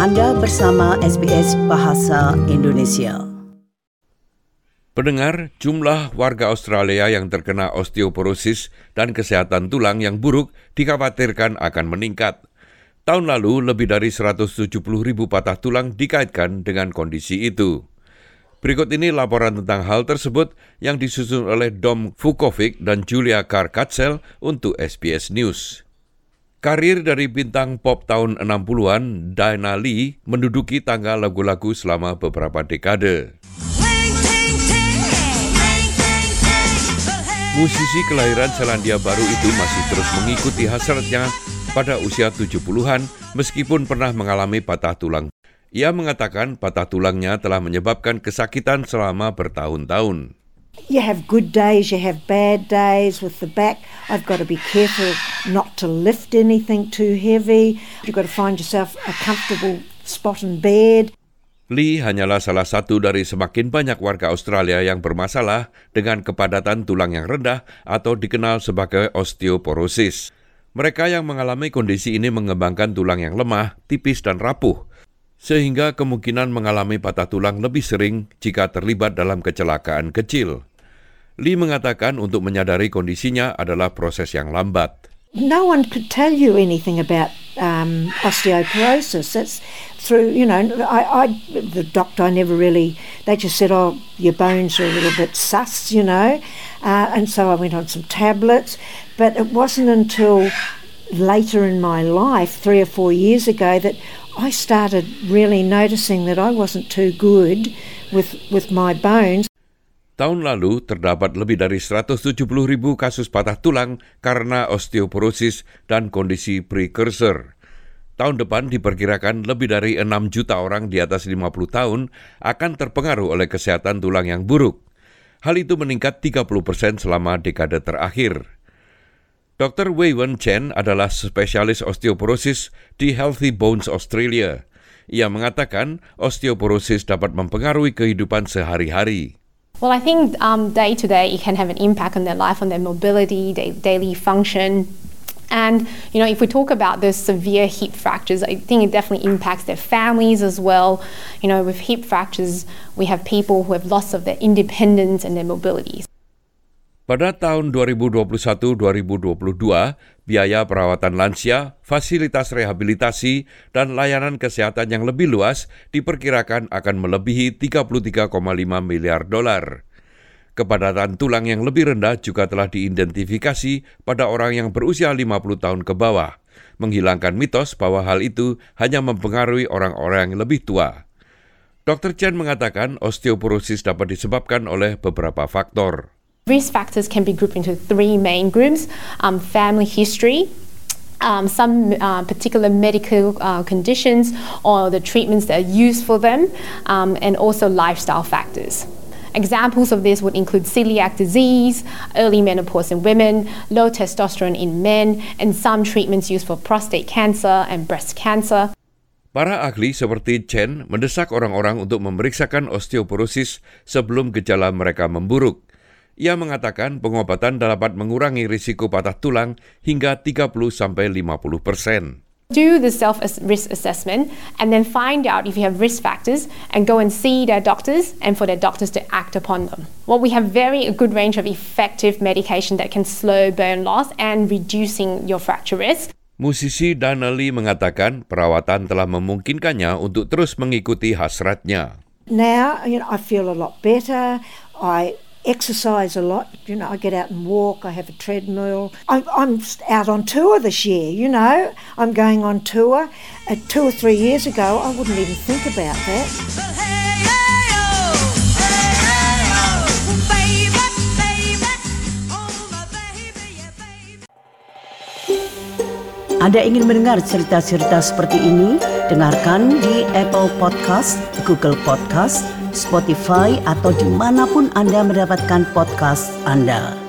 Anda bersama SBS Bahasa Indonesia. Pendengar, jumlah warga Australia yang terkena osteoporosis dan kesehatan tulang yang buruk dikhawatirkan akan meningkat. Tahun lalu, lebih dari 170,000 patah tulang dikaitkan dengan kondisi itu. Berikut ini laporan tentang hal tersebut yang disusun oleh Dom Vukovic dan Julia Carr-Katzel untuk SBS News. Karir dari bintang pop tahun 60-an, Diana Lee, menduduki tangga lagu-lagu selama beberapa dekade. Musisi kelahiran Selandia Baru itu masih terus mengikuti hasratnya pada usia 70-an meskipun pernah mengalami patah tulang. Ia mengatakan patah tulangnya telah menyebabkan kesakitan selama bertahun-tahun. You have good days, you have bad days with the back. I've got to be careful not to lift anything too heavy. You've got to find yourself a comfortable spot in bed. Lee hanyalah salah satu dari semakin banyak warga Australia yang bermasalah dengan kepadatan tulang yang rendah atau dikenal sebagai osteoporosis. Mereka yang mengalami kondisi ini mengembangkan tulang yang lemah, tipis dan rapuh, sehingga kemungkinan mengalami patah tulang lebih sering jika terlibat dalam kecelakaan kecil. Lee mengatakan untuk menyadari kondisinya adalah proses yang lambat. No one could tell you anything about osteoporosis. It's through, the doctor never really, they just said, oh, your bones are a little bit sus, and so I went on some tablets. But it wasn't until later in my life, 3 or 4 years ago, that I started really noticing that I wasn't too good with my bones. Tahun lalu terdapat lebih dari 170,000 kasus patah tulang karena osteoporosis dan kondisi precursor. Tahun depan diperkirakan lebih dari 6 juta orang di atas 50 tahun akan terpengaruh oleh kesehatan tulang yang buruk. Hal itu meningkat 30% selama dekade terakhir. Dr. Wei Wen Chen adalah spesialis osteoporosis di Healthy Bones Australia. Ia mengatakan osteoporosis dapat mempengaruhi kehidupan sehari-hari. Well, I think day to day it can have an impact on their life, on their mobility, their daily function. And, if we talk about the severe hip fractures, I think it definitely impacts their families as well. With hip fractures, we have people who have loss of their independence and their mobility. Pada tahun 2021-2022, biaya perawatan lansia, fasilitas rehabilitasi, dan layanan kesehatan yang lebih luas diperkirakan akan melebihi $33,5 miliar. Kepadatan tulang yang lebih rendah juga telah diidentifikasi pada orang yang berusia 50 tahun ke bawah, menghilangkan mitos bahwa hal itu hanya mempengaruhi orang-orang yang lebih tua. Dr. Chen mengatakan osteoporosis dapat disebabkan oleh beberapa faktor. Risk factors can be grouped into 3 main groups: family history, some particular medical conditions or the treatments that are used for them, and also lifestyle factors. Examples of this would include celiac disease, early menopause in women, low testosterone in men, and some treatments used for prostate cancer and breast cancer. Para ahli seperti Chen mendesak orang-orang untuk memeriksakan osteoporosis sebelum gejala mereka memburuk. Ia mengatakan pengobatan dapat mengurangi risiko patah tulang hingga 30-50%. Do the self-risk assessment and then find out if you have risk factors and go and see their doctors and for their doctors to act upon them. Well, we have a good range of effective medication that can slow bone loss and reducing your fracture risk. Musisi Diana Lee mengatakan perawatan telah memungkinkannya untuk terus mengikuti hasratnya. Now, I feel a lot better. I exercise a lot. I get out and walk. I have a treadmill. I'm out on tour this year. I'm going on tour. 2 or 3 years ago, I wouldn't even think about that. Anda ingin mendengar cerita-cerita seperti ini? Dengarkan di Apple Podcast, Google Podcast, Spotify, atau dimanapun Anda mendapatkan podcast Anda.